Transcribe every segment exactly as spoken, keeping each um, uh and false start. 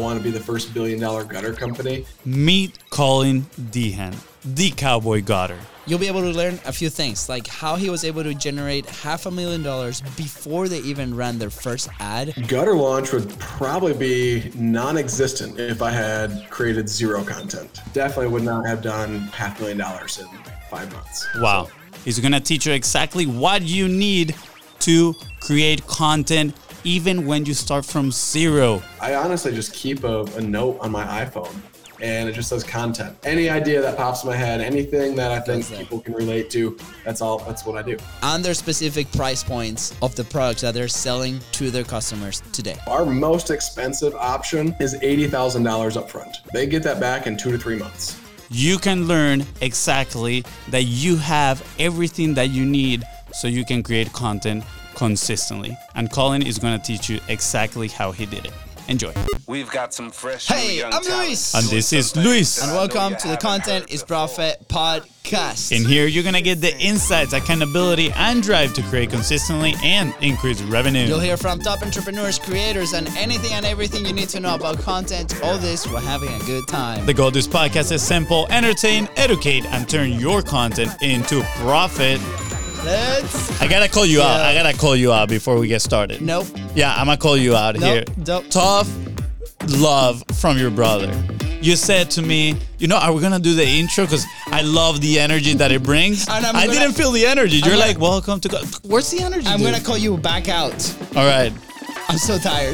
want to be the first billion dollar gutter company. Meet Colin Dehan, the Cowboy Gutter. You'll be able to learn a few things, like how he was able to generate half a million dollars before they even ran their first ad. Gutter launch would probably be non-existent if I had created zero content. Definitely would not have done half a million dollars in five months. Wow. He's going to teach you exactly what you need to create content even when you start from zero. I honestly just keep a, a note on my iPhone. And it just says content. Any idea that pops in my head, anything that I think people can relate to, that's all, that's what I do. And their specific price points of the products that they're selling to their customers today. Our most expensive option is eighty thousand dollars up front. They get that back in two to three months. You can learn exactly that you have everything that you need so you can create content consistently. And Colin is going to teach you exactly how he did it. Enjoy. We've got some fresh Hey, young I'm talent. Luis. And this is Luis. And welcome to the Content is Profit podcast. In here, you're going to get the insights, accountability, and drive to create consistently and increase revenue. You'll hear from top entrepreneurs, creators, and anything and everything you need to know about content. All this while having a good time. The goal of this podcast is simple: entertain, educate, and turn your content into profit. Let's... I gotta call you Yeah. out. I gotta call you out before we get started. Nope. Yeah, I'm gonna call you out Nope. here. Nope. Tough love from your brother. You said to me, you know, are we gonna do the intro? Because I love the energy that it brings. And I'm I gonna- didn't feel the energy. You're gonna- like, welcome to God. Where's the energy? I'm dude? going to call you back out. All right. I'm so tired.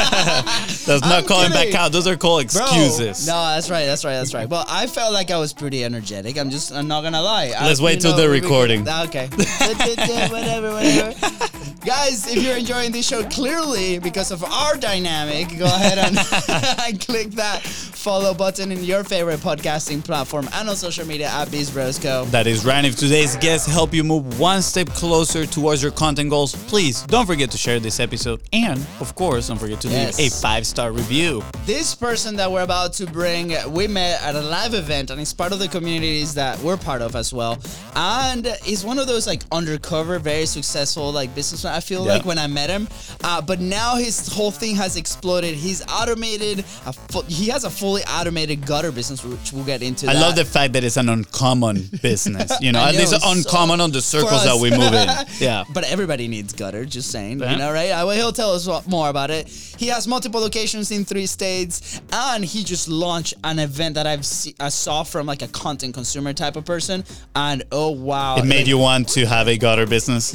That's not I'm calling back kidding. out. Those are called Bro, excuses. no, that's right, that's right, that's right. Well, I felt like I was pretty energetic. I'm just, I'm not gonna lie. I- Let's wait you till know, the we- we- recording. Okay. whatever, whatever. Guys, if you're enjoying this show, clearly because of our dynamic, go ahead and, and click that follow button in your favorite podcasting platform and on social media at BeastBrosco. That is right. If today's guests help you move one step closer towards your content goals, please don't forget to share this episode. And, of course, don't forget to Yes. leave a five-star review. This person that we're about to bring, we met at a live event, and it's part of the communities that we're part of as well. And he's one of those like undercover, very successful like businessmen. I feel Yeah. like when I met him, uh, but now his whole thing has exploded. He's automated. A fu- he has a fully automated gutter business, which we'll get into. I that. love the fact that it's an uncommon business. You know, I at least know, so- uncommon on the for circles that us. we move in. Yeah. But everybody needs gutter, just saying. Yeah. You know, right? I, well, he'll tell us what- more about it. He has multiple locations in three states, and he just launched an event that I've see, I saw from like a content consumer type of person, and oh wow, It made Like, you want to have a gutter business.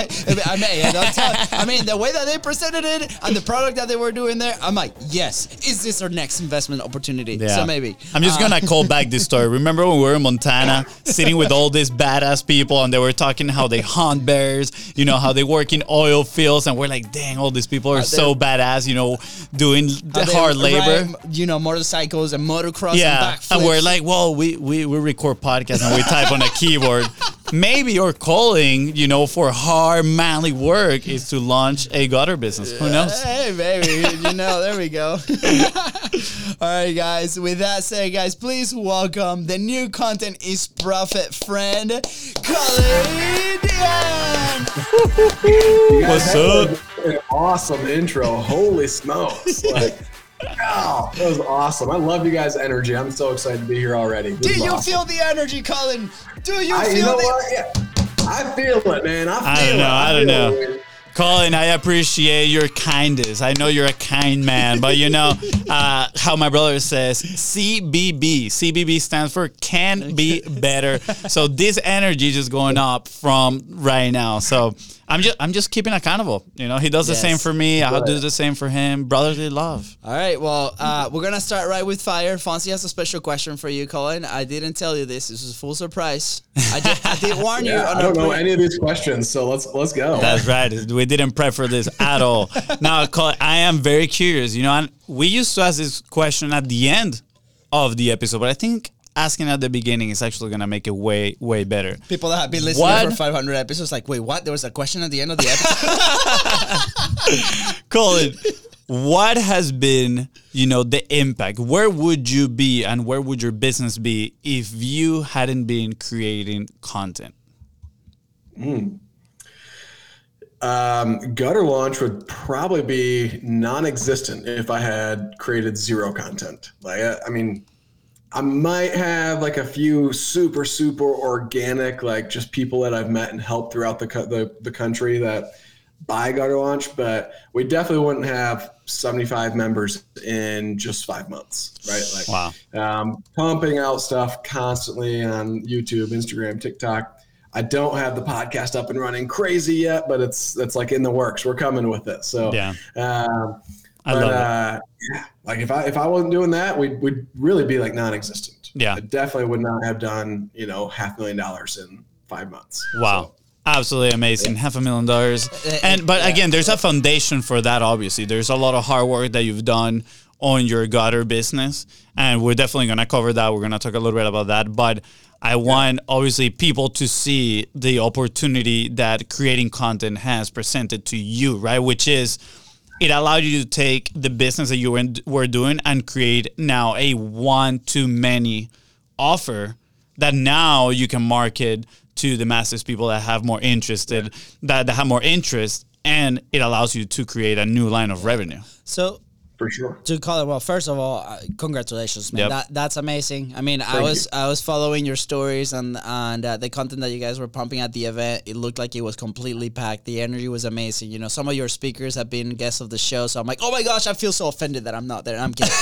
I may. I, don't tell, I mean, the way that they presented it and the product that they were doing there, I'm like, yes, is this our next investment opportunity? Yeah. So maybe. I'm just Uh, gonna call back this story. Remember when we were in Montana, sitting with all these badass people, and they were talking how they hunt bears, you know, how they work in oil fields, and we're like, dang, all these people are so badass, you know, doing the how they hard labor. ride, you know, motorcycles and motocross Yeah, and and, backflips. we're like, well, we, we we record podcasts and we type on a keyboard. Maybe your calling, you know, for hard manly work is to launch a gutter business. Who knows? Hey, baby, you know, there we go. All right, guys. With that said, guys, please welcome the new Content is Profit friend, Colin Dehan. You guys What's had up? An awesome intro. Holy smokes. Like, wow, that was awesome. I love you guys' energy. I'm so excited to be here already. This Do is you awesome. feel the energy, Colin? Do you I, feel you know the... what? Yeah. I feel it, man. I feel I don't it. know, I don't feel know. it. Colin, I appreciate your kindness. I know you're a kind man, but you know uh, how my brother says C B B. C B B stands for can be better. So this energy is just going up from right now. So I'm just I'm just keeping accountable. You know, he does the Yes. same for me. I'll do Right. the same for him. Brotherly love. All right, well, uh, we're going to start right with fire. Fonzie has a special question for you, Colin. I didn't tell you this. This is a full surprise. I did, I did warn you. Yeah, on I our don't know pre- any of these questions, so let's let's go. That's right. We didn't prep for this at all. Now, Colin, I am very curious. You know, and we used to ask this question at the end of the episode, but I think asking at the beginning is actually going to make it way, way better. People that have been listening What? for five hundred episodes, like, wait, what? There was a question at the end of the episode? Colin, what has been, you know, the impact? Where would you be and where would your business be if you hadn't been creating content? Um, gutter launch would probably be non-existent if I had created zero content. Like, I mean, I might have like a few super, super organic, like just people that I've met and helped throughout the the, the country that buy Gutter Launch, but we definitely wouldn't have seventy-five members in just five months, right? Like, wow. um, pumping out stuff constantly on YouTube, Instagram, TikTok. I don't have the podcast up and running crazy yet, but it's it's like in the works. We're coming with it. So yeah, um, I but, love uh, it. Yeah, like if I if I wasn't doing that, we'd we'd really be like non-existent. Yeah, I definitely would not have done you know half a million dollars in five months. Wow. So, absolutely amazing. Yeah. Half a million dollars. And but yeah. again, there's a foundation for that, obviously. There's a lot of hard work that you've done on your gutter business. And we're definitely gonna cover that. We're gonna talk a little bit about that. But I want yeah. obviously people to see the opportunity that creating content has presented to you, right? Which is it allowed you to take the business that you were doing and create now a one-to-many offer that now you can market to the masses, people that have more interested, that, that have more interest, and it allows you to create a new line of revenue. So, for sure, to call it well, first of all, uh, congratulations, man. Yep. That that's amazing. I mean, Thank I was you. I was following your stories and and uh, the content that you guys were pumping at the event. It looked like it was completely packed. The energy was amazing. You know, some of your speakers have been guests of the show, so I'm like, oh my gosh, I feel so offended that I'm not there. I'm kidding.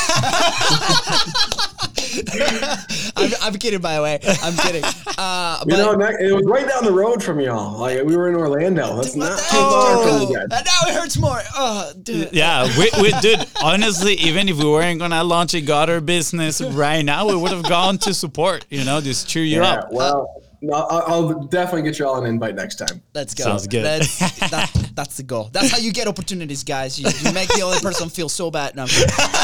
I'm, I'm kidding, by the way. I'm kidding. Uh, you but, know, it was right down the road from y'all. Like we were in Orlando. That's not too far from you guys. Now it hurts more. Oh, dude. Yeah, we, we dude. Honestly, even if we weren't gonna launch a gutter business right now, we would have gone to support. You know, just cheer you yeah, up. Well, no, I'll definitely get you all an invite next time. Let's go. Sounds good. That's, that, that's the goal. That's how you get opportunities, guys. You, you make the other person feel so bad. No,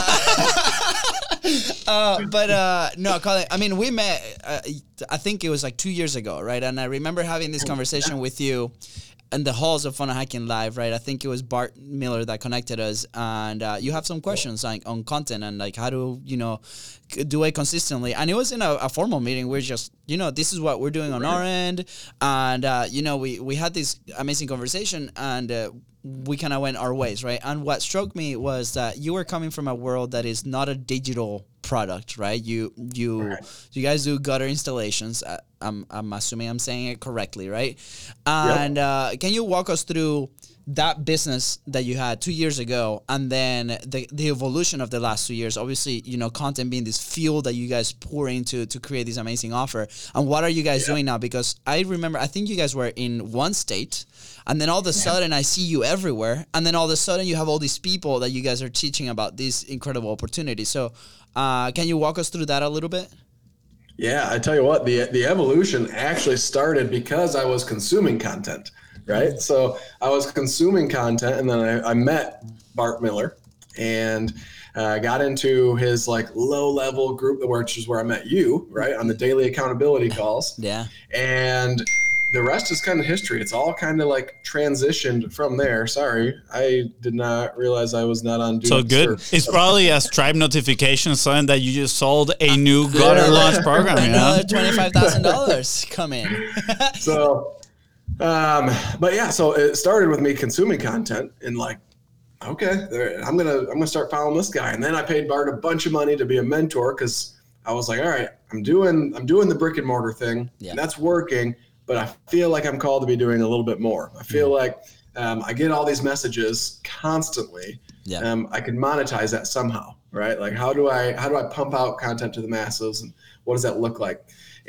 uh, but uh, no, Colin, I mean, we met, uh, I think it was like two years ago, right? And I remember having this conversation with you in the halls of Fun Hacking Live, right? I think it was Bart Miller that connected us, and uh, you have some questions like on content and like how to, you know, do it consistently. And it was in a, a formal meeting. We're just, you know, this is what we're doing on our end, and uh, you know, we we had this amazing conversation, and uh, we kind of went our ways, right? And what struck me was that you were coming from a world that is not a digital product, right? You you right. you guys do gutter installations. Uh, I'm I'm assuming I'm saying it correctly, right? And yep. uh, can you walk us through that business that you had two years ago, and then the the evolution of the last two years? Obviously, you know, content being this fuel that you guys pour into to create this amazing offer. And what are you guys yeah. doing now? Because I remember, I think you guys were in one state, and then all of a sudden I see you everywhere, and then all of a sudden you have all these people that you guys are teaching about these incredible opportunities. So, uh, can you walk us through that a little bit? Yeah, I tell you what, the the evolution actually started because I was consuming content, right? So I was consuming content, and then I, I met Bart Miller and uh, got into his like low level group, which is where I met you, right, on the daily accountability calls. Yeah. And the rest is kind of history. It's all kind of like transitioned from there. Sorry, I did not realize I was not on. Do so good. Surf. It's probably a Stripe notification sign that you just sold a new gutter launch program. Another twenty-five thousand dollars come in. So, um, but yeah, so it started with me consuming content and like, okay, there, I'm gonna I'm gonna start following this guy, and then I paid Bart a bunch of money to be a mentor because I was like, all right, I'm doing I'm doing the brick and mortar thing, yeah. and that's working. But I feel like I'm called to be doing a little bit more. I feel like um, I get all these messages constantly. Yeah. Um, I can monetize that somehow, right? Like how do I how do I pump out content to the masses, and what does that look like?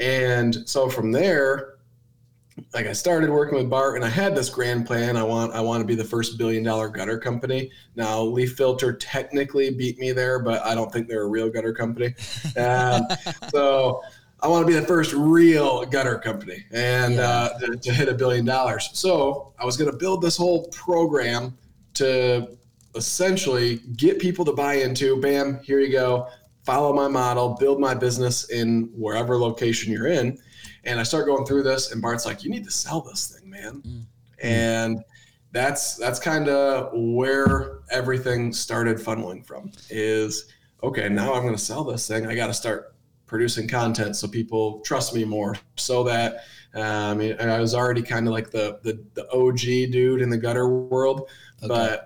And so from there, like I started working with Bart, and I had this grand plan. I want I want to be the first billion dollar gutter company. Now Leaf Filter technically beat me there, but I don't think they're a real gutter company. Um, so. I want to be the first real gutter company and yeah. uh, to, to hit a billion dollars. So I was going to build this whole program to essentially get people to buy into, bam, here you go, follow my model, build my business in wherever location you're in. And I start going through this, and Bart's like, you need to sell this thing, man. Mm. And that's that's kind of where everything started funneling from is, okay, now I'm going to sell this thing. I got to start producing content so people trust me more, so that um, I was already kind of like the, the the O G dude in the gutter world, okay. but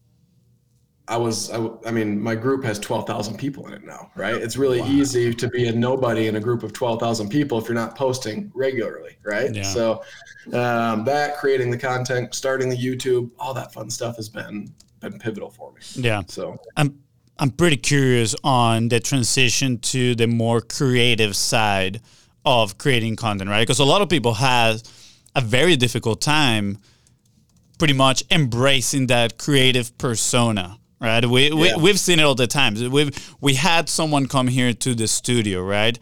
I was, I, I mean, my group has twelve thousand people in it now, right? It's really wow. easy to be a nobody in a group of twelve thousand people if you're not posting regularly, right? Yeah. So um, that, creating the content, starting the YouTube, all that fun stuff has been been pivotal for me. Yeah. So I'm I'm pretty curious on the transition to the more creative side of creating content, right? Because a lot of people have a very difficult time pretty much embracing that creative persona. Right, we, we yeah. we've seen it all the time. We've we had someone come here to the studio. Right,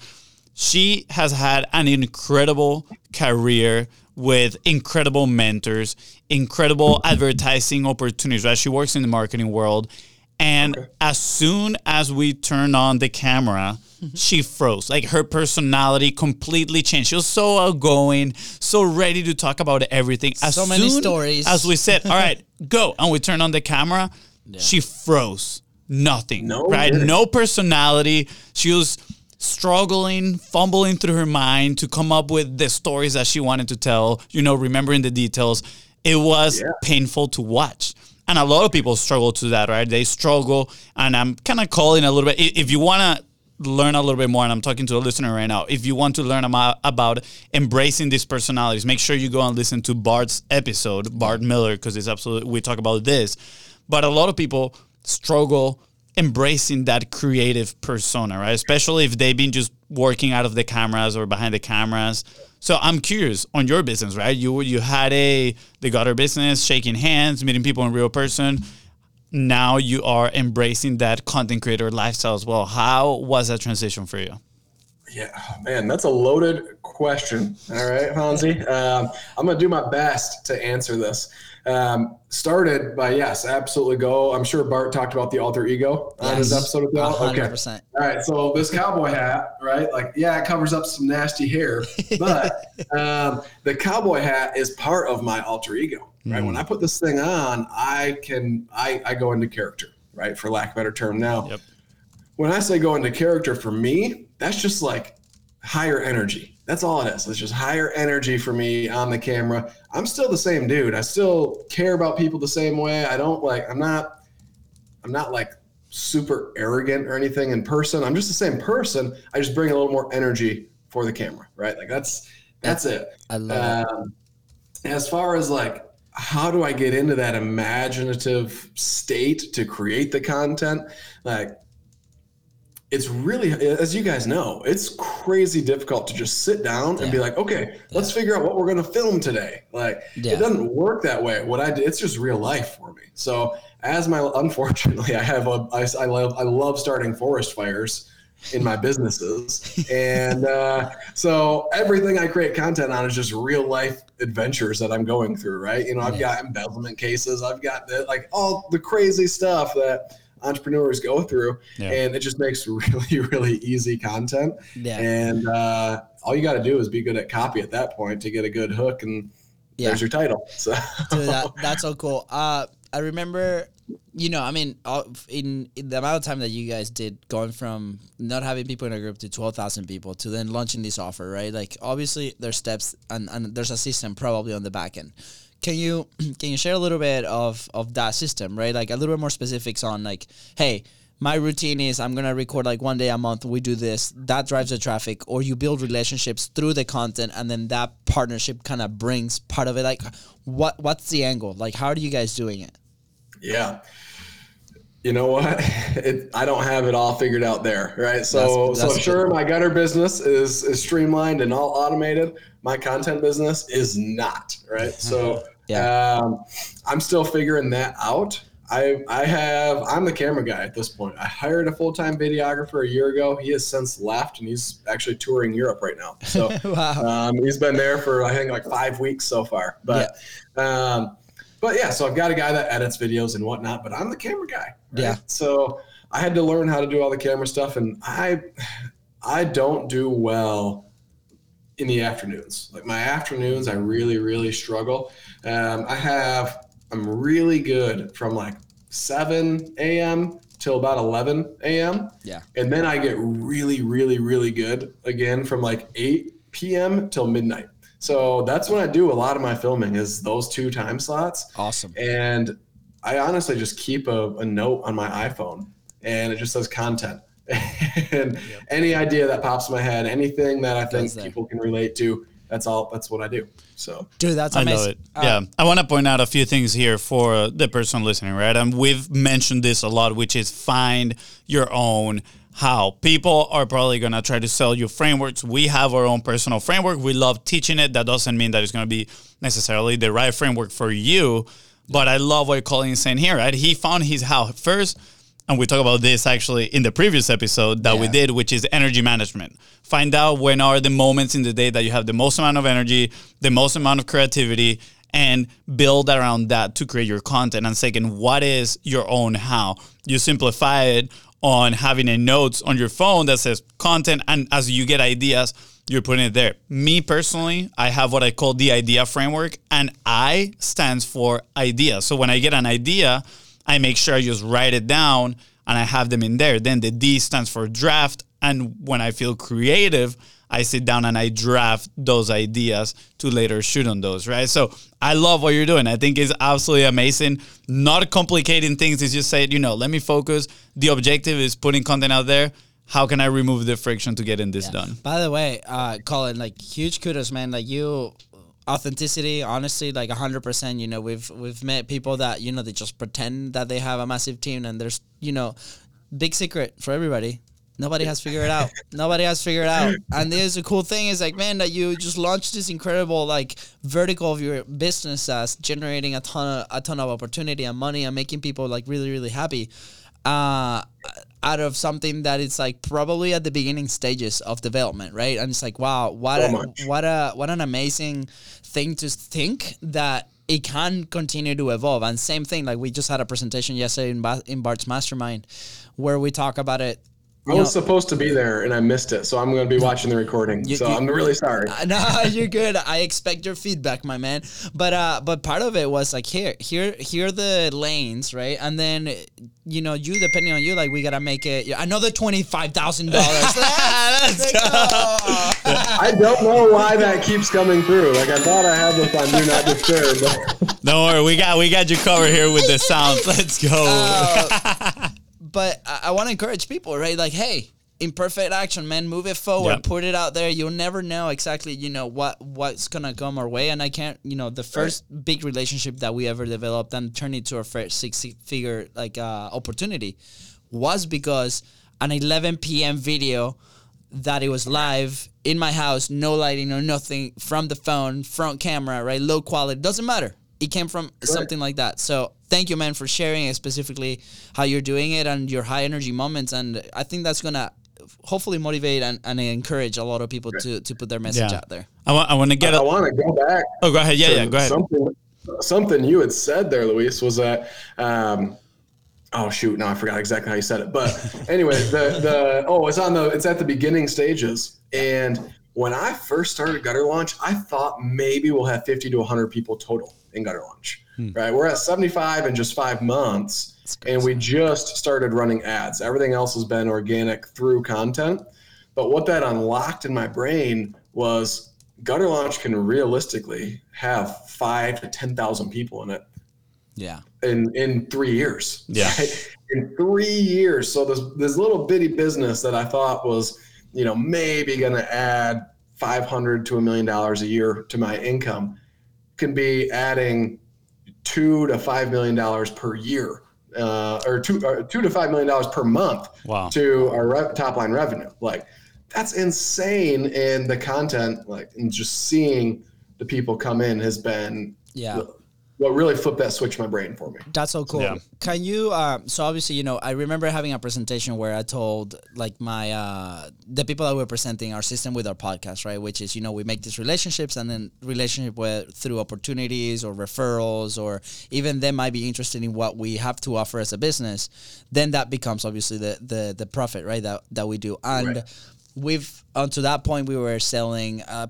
she has had an incredible career with incredible mentors, incredible advertising opportunities. Right, she works in the marketing world, and okay. as soon as we turned on the camera, mm-hmm. she froze. Like, her personality completely changed. She was so outgoing, so ready to talk about everything. As so many soon stories. As we said, all right, go, and we turned on the camera. Yeah. She froze. Nothing. No, right? Really. No personality. She was struggling, fumbling through her mind to come up with the stories that she wanted to tell, you know, remembering the details. It was yeah. painful to watch. And a lot of people struggle to that, right? They struggle. And I'm kind of calling a little bit, if you want to learn a little bit more, and I'm talking to a listener right now, if you want to learn about, about embracing these personalities, make sure you go and listen to Bart's episode, Bart Miller, because it's absolutely, we talk about this. But a lot of people struggle embracing that creative persona, right? Especially if they've been just working out of the cameras or behind the cameras. So I'm curious on your business, right? You you had a the gutter business, shaking hands, meeting people in real person. Now you are embracing that content creator lifestyle as well. How was that transition for you? Yeah, man, that's a loaded question. All right, Hansi. Um, I'm going to do my best to answer this. Um, started by, yes, absolutely go. I'm sure Bart talked about the alter ego on yes. his episode of the one hundred percent. Okay. All right. So this cowboy hat, right? Like, yeah, it covers up some nasty hair, but um, the cowboy hat is part of my alter ego, right? Mm. When I put this thing on, I can, I, I go into character, right? For lack of a better term now. Yep. When I say go into character, for me, that's just like higher energy. That's all it is. It's just higher energy for me on the camera. I'm still the same dude. I still care about people the same way. I don't like, I'm not, I'm not like super arrogant or anything in person. I'm just the same person. I just bring a little more energy for the camera, right? Like that's, that's it. I love um, it. As far as like, how do I get into that imaginative state to create the content? Like, it's really, as you guys know, it's crazy difficult to just sit down yeah. and be like, okay, let's yeah. figure out what we're going to film today. Like, yeah. it doesn't work that way. What I do, it's just real life for me. So as my, unfortunately, I have a, I, I love, I love starting forest fires in my businesses. And uh, so everything I create content on is just real life adventures that I'm going through, right? You know, I've yeah. got embezzlement cases. I've got the, like all the crazy stuff that entrepreneurs go through, yeah. and it just makes really, really easy content. Yeah. And uh, all you got to do is be good at copy at that point to get a good hook, and yeah. there's your title. So Dude, that, that's so cool. Uh, I remember, you know, I mean, in, in the amount of time that you guys did, going from not having people in a group to twelve thousand people to then launching this offer, right? Like, obviously, there's steps and, and there's a system probably on the back end. Can you can you share a little bit of, of that system, right? Like a little bit more specifics on like, hey, my routine is I'm going to record like one day a month. We do this. That drives the traffic. Or you build relationships through the content, and then that partnership kind of brings part of it. Like what what's the angle? Like how are you guys doing it? Yeah. You know what? It, I don't have it all figured out there, right? So, that's, that's so sure, my gutter business is is streamlined and all automated. My content business is not, right? So, yeah. um, I'm still figuring that out. I I have I'm the camera guy at this point. I hired a full time videographer a year ago. He has since left, and he's actually touring Europe right now. So, wow. um, he's been there for I think like five weeks so far. But, yeah. um. But yeah, so I've got a guy that edits videos and whatnot, but I'm the camera guy. Right? Yeah. So I had to learn how to do all the camera stuff, and I, I don't do well in the afternoons. Like my afternoons, I really, really struggle. Um, I have, I'm really good from like seven a.m. till about eleven a.m. Yeah. And then I get really, really, really good again from like eight p.m. till midnight. So that's when I do a lot of my filming is those two time slots. Awesome. And I honestly just keep a, a note on my iPhone and it just says content. and yep. any idea that pops in my head, anything that I think people can relate to, that's all, that's what I do. So, dude, that's amazing. I love it. Uh, yeah. I want to point out a few things here for the person listening, right? And we've mentioned this a lot, which is find your own how. People are probably going to try to sell you frameworks. We have our own personal framework. We love teaching it. That doesn't mean that it's going to be necessarily the right framework for you. But I love what Colin is saying here, right? He found his how first. And we talk about this actually in the previous episode that yeah. we did, which is energy management. Find out when are the moments in the day that you have the most amount of energy, the most amount of creativity, and build around that to create your content. And second, what is your own how? You simplify it on having a notes on your phone that says content, and as you get ideas, you're putting it there. Me personally, I have what I call the idea framework, and I stands for idea. So when I get an idea, I make sure I just write it down and I have them in there. Then the D stands for draft. And when I feel creative, I sit down and I draft those ideas to later shoot on those, right? So I love what you're doing. I think it's absolutely amazing. Not complicating things. It's just say, you know, let me focus. The objective is putting content out there. How can I remove the friction to getting this yeah. done? By the way, uh, Colin, like huge kudos, man. Like you... authenticity, honestly, like one hundred percent. You know, we've we've met people that, you know, they just pretend that they have a massive team, and there's, you know, big secret for everybody. Nobody has figured it out. Nobody has figured it out. And there's a cool thing is like, man, that you just launched this incredible like vertical of your business that's generating a ton of a ton of opportunity and money and making people like really, really happy. Uh, out of something that it's like probably at the beginning stages of development, right? And it's like, wow, what so a, much. what a what an amazing thing to think that it can continue to evolve. And same thing, like we just had a presentation yesterday in, ba- in Bart's Mastermind where we talk about it. I was know, supposed to be there and I missed it, so I'm going to be watching the recording. You, so you, I'm really sorry. No, you're good. I expect your feedback, my man. But uh, but part of it was like here, here, here are the lanes, right? And then you know, you depending on you, like we gotta make it another twenty five thousand dollars. Let's go. I don't know why that keeps coming through. Like I thought I had this on Do Not Disturb. But don't worry, we got we got you covered here with the sounds. Let's go. Uh, But I, I want to encourage people, right? Like, hey, imperfect action, man. Move it forward. Yep. Put it out there. You'll never know exactly, you know, what what's going to come our way. And I can't, you know, the first right. big relationship that we ever developed and turned into our first six-figure, like, uh, opportunity was because an eleven p.m. video that it was live in my house, no lighting or nothing, from the phone, front camera, right? Low quality. Doesn't matter. It came from right. something like that. So thank you, man, for sharing it, specifically how you're doing it and your high energy moments. And I think that's going to hopefully motivate and, and encourage a lot of people right. to, to put their message yeah. out there. I want I want to get I, I want to go back. Oh, go ahead. Yeah, yeah, go ahead. Something, something you had said there, Luis, was that, um, oh, shoot. No, I forgot exactly how you said it. But anyway, the, the, oh, it's on the, it's at the beginning stages. And when I first started Gutter Launch, I thought maybe we'll have fifty to one hundred people total in Gutter Launch, hmm. right? We're at seventy-five in just five months, and we just started running ads. Everything else has been organic through content. But what that unlocked in my brain was Gutter Launch can realistically have five to ten thousand people in it. Yeah. In in three years. Yeah. Right? In three years. So this this little bitty business that I thought was, you know, maybe going to add five hundred to a million dollars a year to my income can be adding two to five million dollars per year, uh, or two, or two to five million dollars per month wow. to our re- top line revenue. Like that's insane. And the content, like, and just seeing the people come in has been, yeah. what really flipped that switch in my brain for me. That's so cool. Yeah. Can you, uh, so obviously, you know, I remember having a presentation where I told like my, uh, the people that were presenting our system with our podcast, right? Which is, you know, we make these relationships and then relationship with through opportunities or referrals, or even they might be interested in what we have to offer as a business. Then that becomes obviously the, the, the profit, right? That, that we do. And right. we've, uh, to that point, we were selling, uh,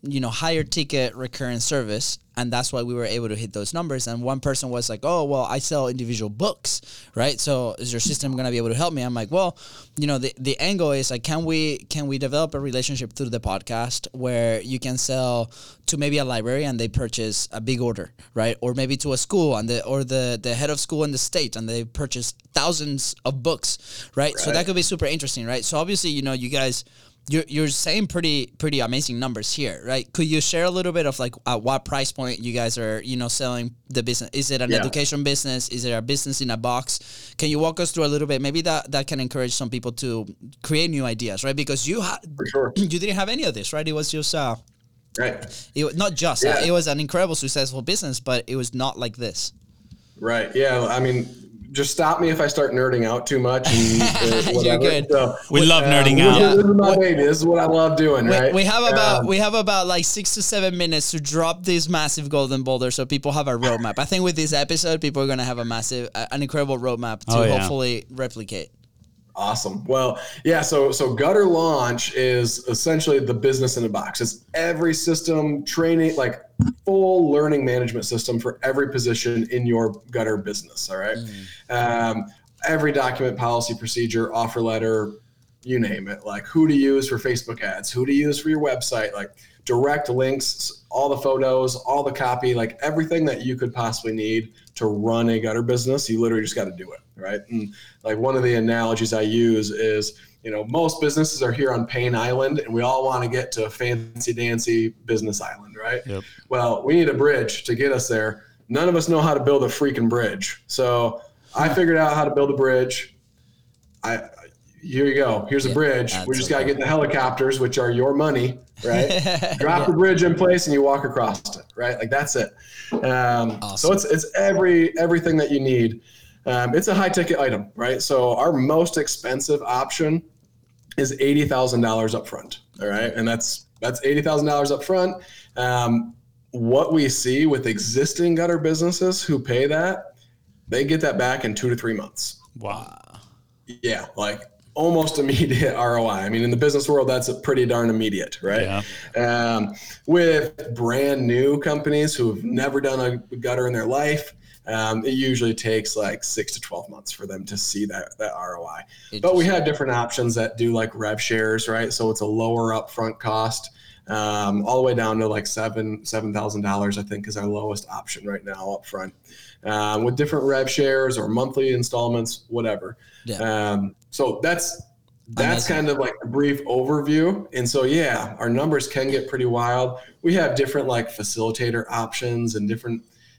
you know, higher ticket recurring service. And that's why we were able to hit those numbers. And one person was like, oh, well, I sell individual books, right? So is your system going to be able to help me? I'm like, well, you know, the, the angle is like, can we can we develop a relationship through the podcast where you can sell to maybe a library and they purchase a big order, right? Or maybe to a school and the or the, the head of school in the state and they purchase thousands of books, right? right? So that could be super interesting, right? So obviously, you know, you guys... You're, you're saying pretty pretty amazing numbers here, right? Could you share a little bit of like at what price point you guys are, you know, selling the business? Is it an yeah. education business? Is it a business in a box? Can you walk us through a little bit? Maybe that, that can encourage some people to create new ideas, right? Because you ha- sure. you didn't have any of this, right? It was just uh, right. It was not just yeah. uh, it was an incredible successful business, but it was not like this. Right. Yeah. I mean. Just stop me if I start nerding out too much. And, uh, You're good. So, we love uh, nerding this, out. This is my baby. This is what I love doing. We, right? we have about um, we have about like six to seven minutes to drop this massive golden boulder, so people have a roadmap. I think with this episode, people are gonna have a massive, uh, an incredible roadmap to oh, yeah. hopefully replicate. Awesome. Well, yeah. So, so Gutter Launch is essentially the business in a box. It's every system training, like full learning management system for every position in your gutter business. All right. Mm. Um, every document, policy, procedure, offer letter, you name it. Like who to use for Facebook ads, who to use for your website, like direct links, all the photos, all the copy, like everything that you could possibly need to run a gutter business. You literally just got to do it. Right. And like one of the analogies I use is, you know, most businesses are here on Payne Island and we all want to get to a fancy dancy business island. Right. Yep. Well, we need a bridge to get us there. None of us know how to build a freaking bridge. So I figured out how to build a bridge. I, here you go. Here's yeah, a bridge. We just got to get the helicopters, which are your money, right? Drop yeah. the bridge in place and you walk across it, right? Like that's it. Um, awesome. So it's it's every everything that you need. Um, it's a high ticket item, right? So our most expensive option is eighty thousand dollars up front, all right? And that's that's eighty thousand dollars up front. Um, what we see with existing gutter businesses who pay that, they get that back in two to three months. Wow. Yeah, like almost immediate R O I. I mean, in the business world, that's a pretty darn immediate, right? Yeah. Um, with brand new companies who've never done a gutter in their life, um, it usually takes like six to twelve months for them to see that, that R O I. But we have different options that do like rev shares, right? So it's a lower upfront cost, um, all the way down to like seven seven thousand dollars, I think, is our lowest option right now up front, um, with different rev shares or monthly installments, whatever. Yeah. Um, so that's that's Amazing. Kind of like a brief overview. And so yeah, our numbers can get pretty wild. We have different like facilitator options and different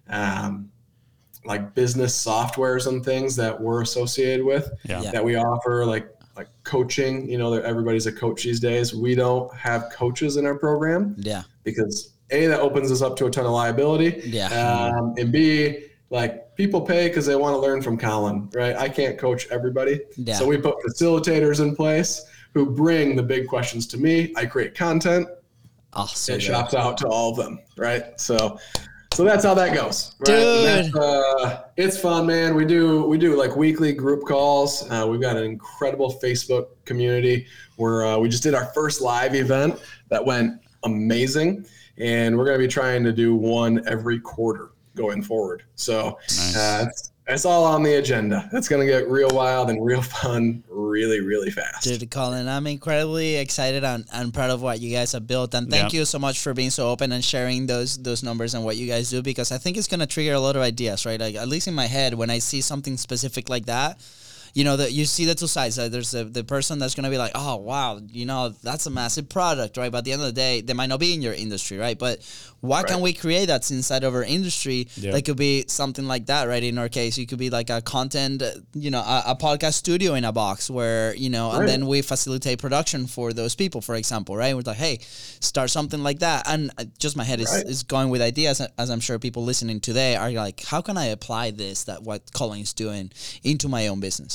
um, like business softwares and things that we're associated with yeah. that we offer, like like coaching. You know, that everybody's a coach these days. We don't have coaches in our program. Yeah. Because A, that opens us up to a ton of liability. Yeah. Um, and B, like people pay because they want to learn from Colin, right? I can't coach everybody. Yeah. So we put facilitators in place who bring the big questions to me. I create content. Oh, so it good. shops out to all of them, right? So so that's how that goes. Right? Dude. That's, uh, it's fun, man. We do we do like weekly group calls. Uh, we've got an incredible Facebook community where uh, we just did our first live event that went amazing. And we're going to be trying to do one every quarter going forward. So nice. uh, it's, it's all on the agenda. It's going to get real wild and real fun really, really fast. Dude, Colin, I'm incredibly excited and, and proud of what you guys have built. And thank yeah. you so much for being so open and sharing those those numbers and what you guys do, because I think it's going to trigger a lot of ideas, right? Like, at least in my head, when I see something specific like that, you know, that you see the two sides. Uh, there's the, the person that's going to be like, oh, wow, you know, that's a massive product, right? But at the end of the day, they might not be in your industry, right? But why right. can't we create that inside of our industry? Yep. That could be something like that, right? In our case, it could be like a content, you know, a, a podcast studio in a box where, you know, right. and then we facilitate production for those people, for example, right? We're like, hey, start something like that. And just my head is, right. is going with ideas, as I'm sure people listening today are like, how can I apply this, that what Colin is doing, into my own business?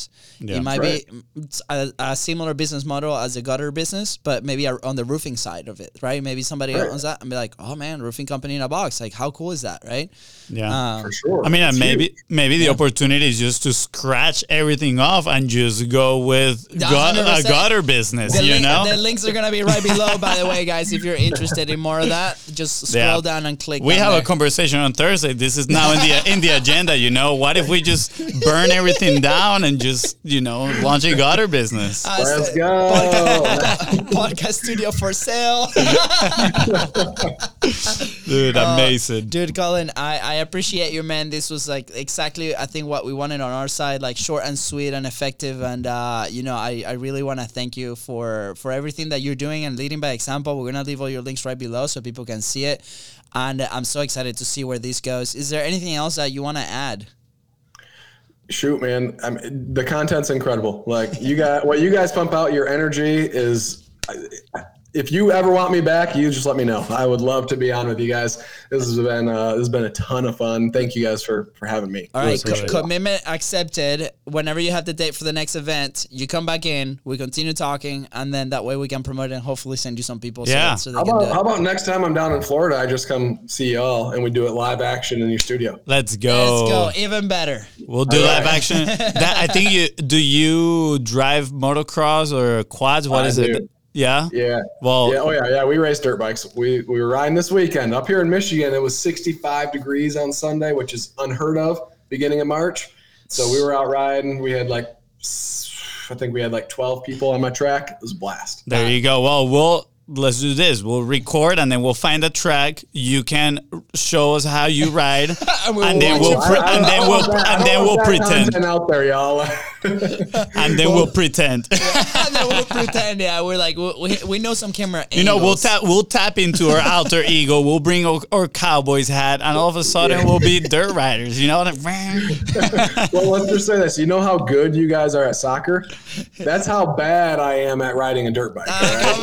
business. Yeah. It might Right. be a, a similar business model as a gutter business, but maybe a, on the roofing side of it, right? Maybe somebody Right. owns that and be like, oh man, roofing company in a box. Like, how cool is that, right? Yeah. Um, For sure. I mean, and It's maybe huge. maybe the opportunity is just to scratch everything off and just go with one gut, hundred a percent. gutter business, The, you link- know? the links are gonna be right below, by the way, guys. If you're interested in more of that, just scroll Yeah. down and click. We down have there. a conversation on Thursday. This is now in the in the agenda, you know. What if we just burn everything down and just, you know, launch a gutter business? Uh, Let's so- go. podcast studio for sale. Dude, amazing. Dude, Colin, I, I appreciate you, man. This was like exactly, I think, what we wanted on our side, like short and sweet and effective. And, uh, you know, I, I really want to thank you for, for everything that you're doing and leading by example. We're going to leave all your links right below so people can see it. And I'm so excited to see where this goes. Is there anything else that you want to add? Shoot, man. I mean, the content's incredible. Like you got what you guys pump out, your energy is, if you ever want me back, you just let me know. I would love to be on with you guys. This has been uh, this has been a ton of fun. Thank you guys for for having me. All Really right, co- appreciate it. commitment accepted. Whenever you have the date for the next event, you come back in, we continue talking, and then that way we can promote it and hopefully send you some people so, Yeah. so they How can do about, it. how about next time I'm down in Florida, I just come see y'all and we do it live action in your studio. Let's go. Let's go. Even better. We'll do All live right. action. That I think you do. You drive motocross or quads? What I is it? do. Yeah. Yeah. Well, Yeah. Oh yeah. Yeah. We race dirt bikes. We we were riding this weekend up here in Michigan. It was sixty-five degrees on Sunday, which is unheard of beginning of March. So we were out riding. We had like, I think we had like twelve people on my track. It was a blast. there you go. Well, we'll let's do this. We'll record and then we'll find a track. You can show us how you ride, And we and will then watch we'll it. pre- I- I and don't then want we'll that- I and don't then want we'll that pretend content out there, y'all. and then we'll pretend. And then we'll pretend, yeah, we're like, we, we, we know some camera angles. You know, we'll tap we'll tap into our alter ego. We'll bring our, our cowboys hat, and all of a sudden Yeah. we'll be dirt riders. You know, like, Well, let's just say this. You know how good you guys are at soccer? That's how bad I am at riding a dirt bike. all right? Come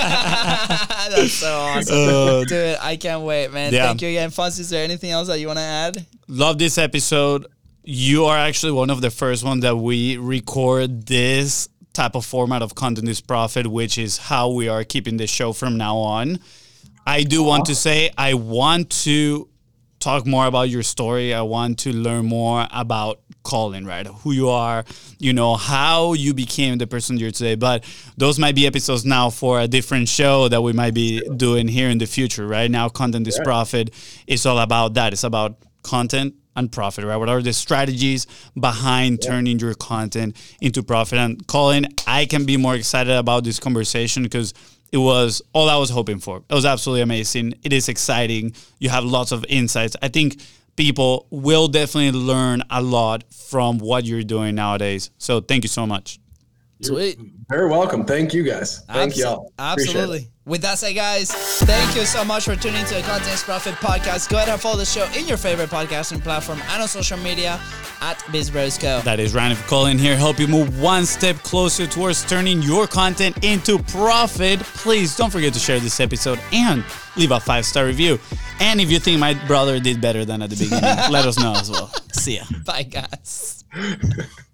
on. That's so awesome. Uh, Dude, I can't wait, man. yeah. Thank you again. Fonz, is there anything else that you want to add? love this episode. You are actually one of the first ones that we record this type of format of Content is Profit, which is how we are keeping the show from now on. I do want to say I want to talk more about your story. I want to learn more about Colin, right? Who you are, you know, how you became the person you're today. But those might be episodes now for a different show that we might be doing here in the future, right? Now, Content is Profit is all about that. It's about content and profit, right? What are the strategies behind turning your content into profit? And Colin, I can be more excited about this conversation because it was all I was hoping for. It was absolutely amazing. It is exciting. You have lots of insights. I think people will definitely learn a lot from what you're doing nowadays. So thank you so much. Sweet. Very welcome. Thank you guys. Thank Abso- y'all. Appreciate it. Absolutely. With that said, guys, thank you so much for tuning to the Content is Profit podcast. Go ahead and follow the show in your favorite podcasting platform and on social media at BizBrosCo. That is Ryan Colin here. Help you move one step closer towards turning your content into profit. Please don't forget to share this episode and leave a five-star review. And if you think my brother did better than at the beginning, let us know as well. See ya. Bye, guys.